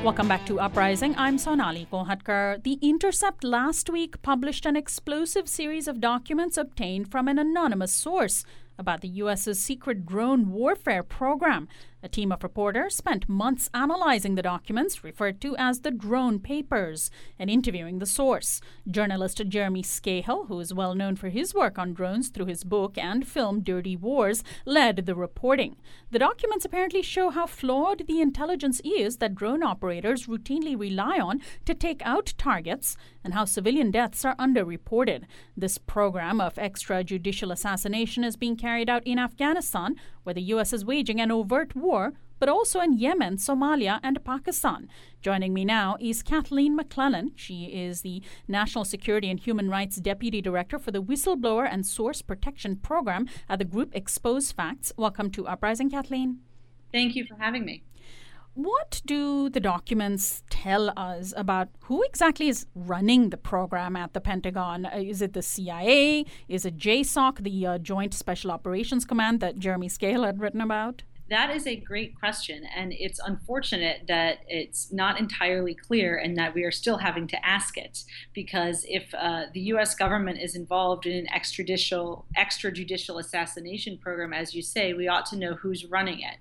Welcome back to Uprising. I'm Sonali Kolhatkar. The Intercept last week published an explosive series of documents obtained from an anonymous source about the U.S.'s secret drone warfare program. A team of reporters spent months analyzing the documents, referred to as the Drone Papers, and interviewing the source. Journalist Jeremy Scahill, who is well known for his work on drones through his book and film Dirty Wars, led the reporting. The documents apparently show how flawed the intelligence is that drone operators routinely rely on to take out targets and how civilian deaths are underreported. This program of extrajudicial assassination is being carried out in Afghanistan, where the U.S. is waging an overt war, but also in Yemen, Somalia, and Pakistan. Joining me now is Kathleen McClellan. She is the National Security and Human Rights Deputy Director for the Whistleblower and Source Protection Program at the group Expose Facts. Welcome to Uprising, Kathleen. Thank you for having me. What do the documents tell us about who exactly is running the program at the Pentagon? Is it the CIA? Is it JSOC, the Joint Special Operations Command that Jeremy Scahill had written about? That is a great question, and it's unfortunate that it's not entirely clear and that we are still having to ask it, because if the U.S. government is involved in an extrajudicial assassination program, as you say, we ought to know who's running it.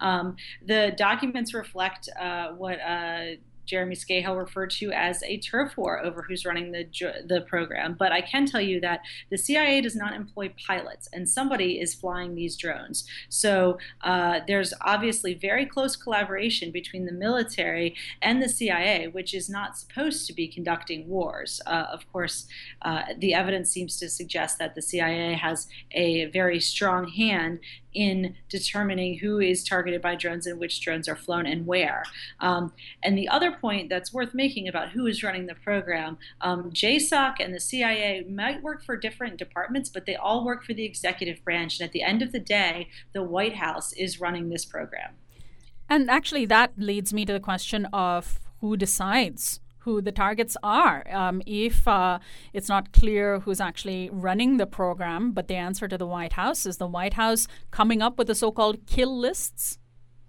The documents reflect what Jeremy Scahill referred to as a turf war over who's running the program. But I can tell you that the CIA does not employ pilots, and somebody is flying these drones. So there's obviously very close collaboration between the military and the CIA, which is not supposed to be conducting wars. Of course, the evidence seems to suggest that the CIA has a very strong hand in determining who is targeted by drones and which drones are flown and where. And the other point that's worth making about who is running the program, JSOC and the CIA might work for different departments, but they all work for the executive branch. And at the end of the day, the White House is running this program. And actually, that leads me to the question of who decides who the targets are. If it's not clear who's actually running the program, but the answer to the White House is the White House coming up with the so-called kill lists?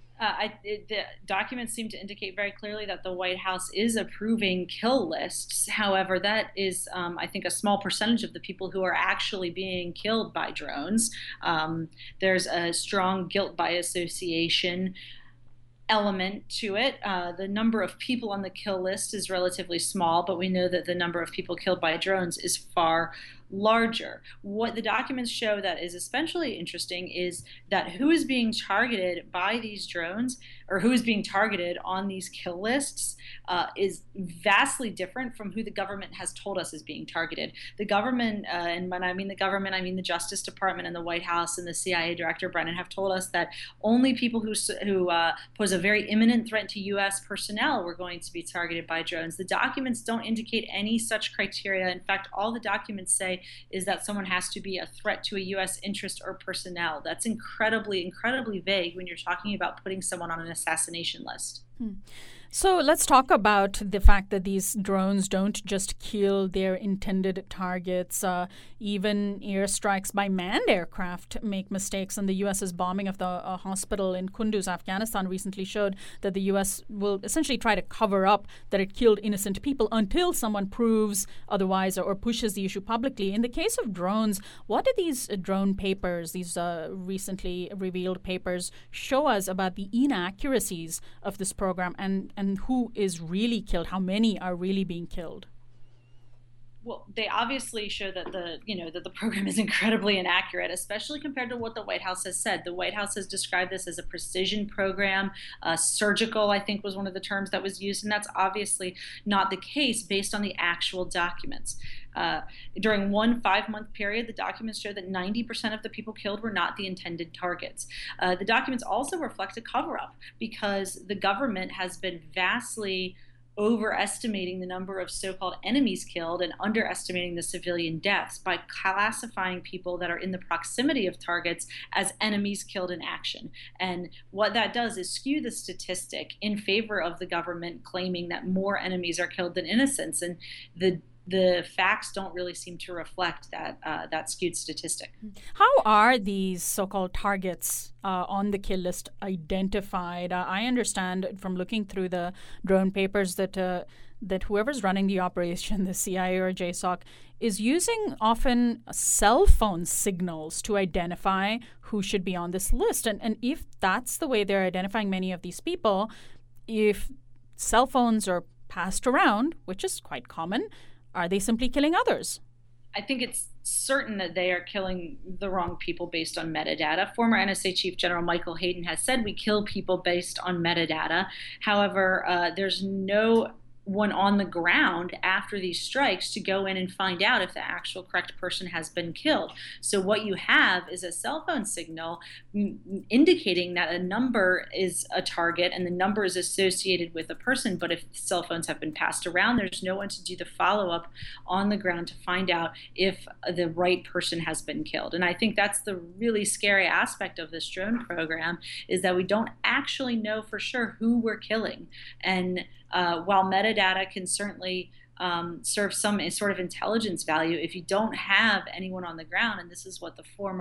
The documents seem to indicate very clearly that the White House is approving kill lists. However, that is, I think, a small percentage of the people who are actually being killed by drones. There's a strong guilt by association element to it. The number of people on the kill list is relatively small, but we know that the number of people killed by drones is far larger. What the documents show that is especially interesting is that who is being targeted by these drones, or who is being targeted on these kill lists, is vastly different from who the government has told us is being targeted. The government, and when I mean the government, I mean the Justice Department and the White House and the CIA Director Brennan, have told us that only people who pose a very imminent threat to U.S. personnel were going to be targeted by drones. The documents don't indicate any such criteria. In fact, all the documents say is that someone has to be a threat to a U.S. interest or personnel. That's incredibly, incredibly vague when you're talking about putting someone on an assassination list. So let's talk about the fact that these drones don't just kill their intended targets. Even airstrikes by manned aircraft make mistakes. And the U.S.'s bombing of the hospital in Kunduz, Afghanistan, recently showed that the U.S. will essentially try to cover up that it killed innocent people until someone proves otherwise or pushes the issue publicly. In the case of drones, what do these drone papers, these recently revealed papers, show us about the inaccuracies of this program and who is really killed, how many are really being killed? Well, they obviously show that the program is incredibly inaccurate, especially compared to what the White House has said. The White House has described this as a precision program. Surgical, I think, was one of the terms that was used, and that's obviously not the case based on the actual documents. During one 5-month period, the documents show that 90% of the people killed were not the intended targets. The documents also reflect a cover-up because the government has been vastly overestimating the number of so-called enemies killed and underestimating the civilian deaths by classifying people that are in the proximity of targets as enemies killed in action. And what that does is skew the statistic in favor of the government claiming that more enemies are killed than innocents. And the the facts don't really seem to reflect that skewed statistic. How are these so-called targets on the kill list identified? I understand from looking through the drone papers that whoever's running the operation, the CIA or JSOC, is using often cell phone signals to identify who should be on this list. And if that's the way they're identifying many of these people, if cell phones are passed around, which is quite common, are they simply killing others? I think it's certain that they are killing the wrong people based on metadata. Former NSA Chief General Michael Hayden has said we kill people based on metadata. However, there's no one on the ground after these strikes to go in and find out if the actual correct person has been killed. So what you have is a cell phone signal indicating that a number is a target and the number is associated with a person. But if cell phones have been passed around, there's no one to do the follow-up on the ground to find out if the right person has been killed. And I think that's the really scary aspect of this drone program, is that we don't actually know for sure who we're killing. And while metadata can certainly serve some sort of intelligence value, if you don't have anyone on the ground, and this is what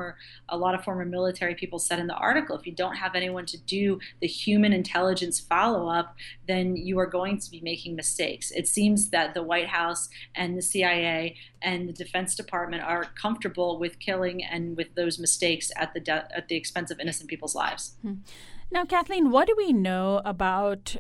a lot of former military people said in the article, if you don't have anyone to do the human intelligence follow-up, then you are going to be making mistakes. It seems that the White House and the CIA and the Defense Department are comfortable with killing and with those mistakes at the expense of innocent people's lives. Now, Kathleen, what do we know about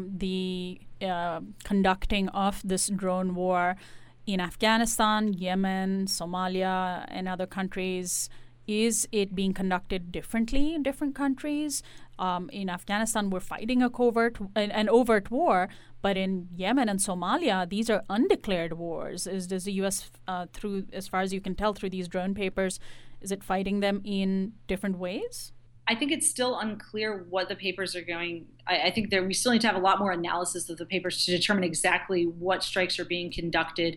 the conducting of this drone war in Afghanistan, Yemen, Somalia, and other countries? Is it being conducted differently in different countries? In Afghanistan, we're fighting an overt war, but in Yemen and Somalia, these are undeclared wars. Does the U.S., through, as far as you can tell through these drone papers, is it fighting them in different ways? I think it's still unclear what the papers are going. I think that we still need to have a lot more analysis of the papers to determine exactly what strikes are being conducted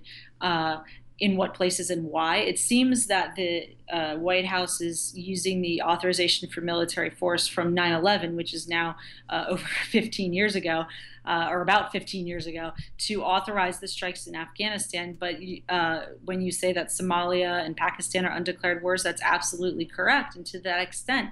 in what places and why. It seems that the White House is using the authorization for military force from 9/11, which is now over 15 years ago, or about 15 years ago, to authorize the strikes in Afghanistan. But when you say that Somalia and Pakistan are undeclared wars, that's absolutely correct. And to that extent,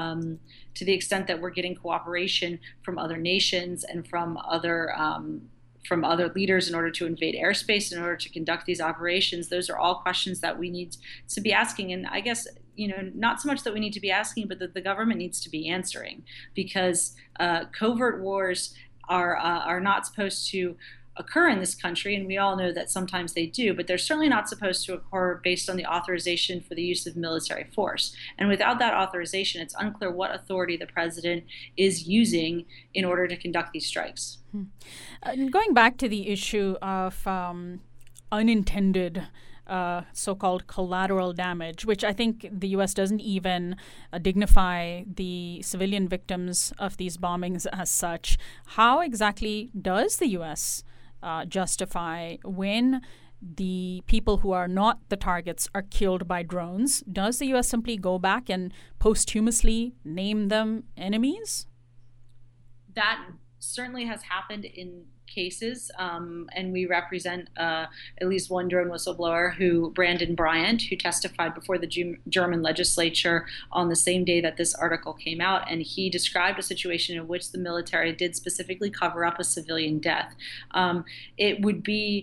to the extent that we're getting cooperation from other nations and from other leaders in order to invade airspace, in order to conduct these operations, those are all questions that we need to be asking. And I guess, not so much that we need to be asking, but that the government needs to be answering, because covert wars are not supposed to occur in this country, and we all know that sometimes they do, but they're certainly not supposed to occur based on the authorization for the use of military force. And without that authorization, it's unclear what authority the president is using in order to conduct these strikes. Going back to the issue of unintended so-called collateral damage, which I think the U.S. doesn't even dignify the civilian victims of these bombings as such. How exactly does the U.S. justify when the people who are not the targets are killed by drones? Does the U.S. simply go back and posthumously name them enemies? That certainly has happened in cases, and we represent at least one drone whistleblower, Brandon Bryant, who testified before the German legislature on the same day that this article came out, and he described a situation in which the military did specifically cover up a civilian death. It would be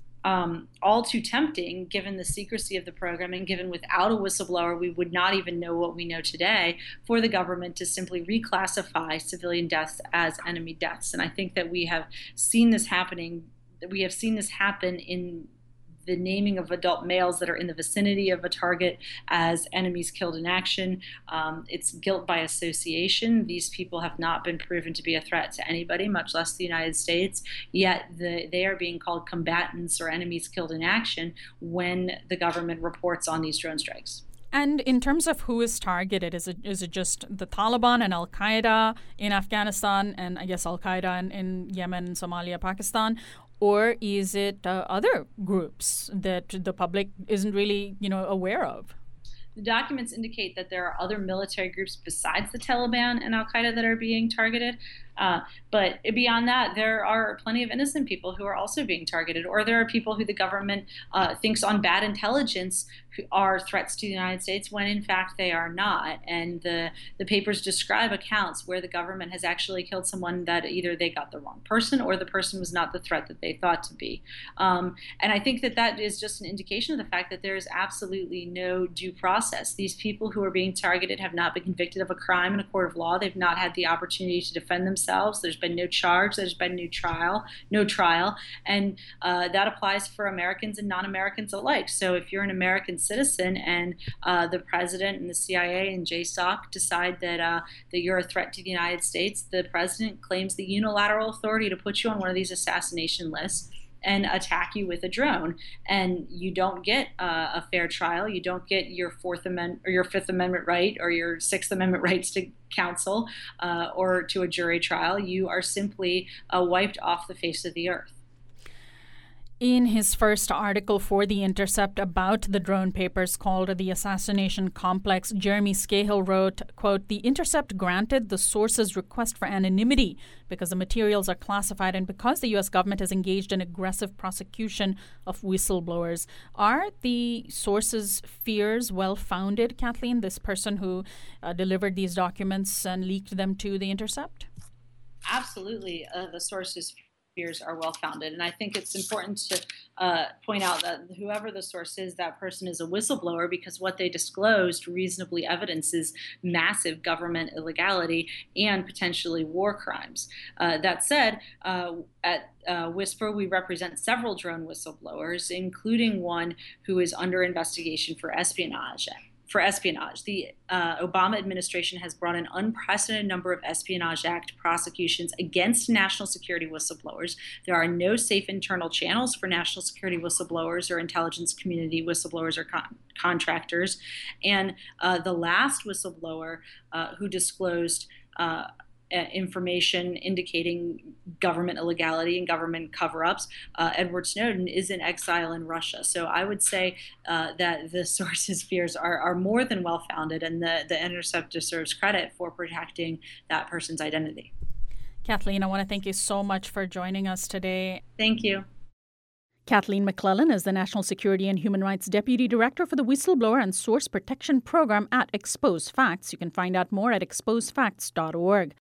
all too tempting, given the secrecy of the program, and given without a whistleblower we would not even know what we know today, for the government to simply reclassify civilian deaths as enemy deaths. And I think that we have seen this happening. We have seen this happen in the naming of adult males that are in the vicinity of a target as enemies killed in action. It's guilt by association. These people have not been proven to be a threat to anybody, much less the United States, yet they are being called combatants or enemies killed in action when the government reports on these drone strikes. And in terms of who is targeted, is it just the Taliban and Al-Qaeda in Afghanistan, and I guess Al-Qaeda in Yemen, Somalia, Pakistan? Or is it other groups that the public isn't really, aware of? The documents indicate that there are other military groups besides the Taliban and Al-Qaeda that are being targeted. But beyond that, there are plenty of innocent people who are also being targeted, or there are people who the government thinks on bad intelligence who are threats to the United States when in fact they are not. And the papers describe accounts where the government has actually killed someone that either they got the wrong person or the person was not the threat that they thought to be. And I think that is just an indication of the fact that there is absolutely no due process. These people who are being targeted have not been convicted of a crime in a court of law. They've not had the opportunity to defend themselves. There's been no charge. There's been no trial. And that applies for Americans and non-Americans alike. So if you're an American citizen and the president and the CIA and JSOC decide that you're a threat to the United States, the president claims the unilateral authority to put you on one of these assassination lists and attack you with a drone, and you don't get a fair trial. You don't get your Fourth Amendment or your Fifth Amendment right or your Sixth Amendment rights to counsel or to a jury trial. You are simply wiped off the face of the earth. In his first article for The Intercept about the drone papers called The Assassination Complex, Jeremy Scahill wrote, quote, "The Intercept granted the source's request for anonymity because the materials are classified and because the U.S. government has engaged in aggressive prosecution of whistleblowers." Are the source's fears well-founded, Kathleen, this person who delivered these documents and leaked them to The Intercept? Absolutely. The source's fears are well-founded. And I think it's important to point out that whoever the source is, that person is a whistleblower because what they disclosed reasonably evidences massive government illegality and potentially war crimes. That said, at Whisper, we represent several drone whistleblowers, including one who is under investigation for espionage. The Obama administration has brought an unprecedented number of Espionage Act prosecutions against national security whistleblowers. There are no safe internal channels for national security whistleblowers or intelligence community whistleblowers or contractors. And the last whistleblower who disclosed information indicating government illegality and government cover-ups, Edward Snowden, is in exile in Russia. So I would say that the source's fears are more than well-founded, and the Intercept deserves credit for protecting that person's identity. Kathleen, I want to thank you so much for joining us today. Thank you. Kathleen McClellan is the National Security and Human Rights Deputy Director for the Whistleblower and Source Protection Program at Expose Facts. You can find out more at exposefacts.org.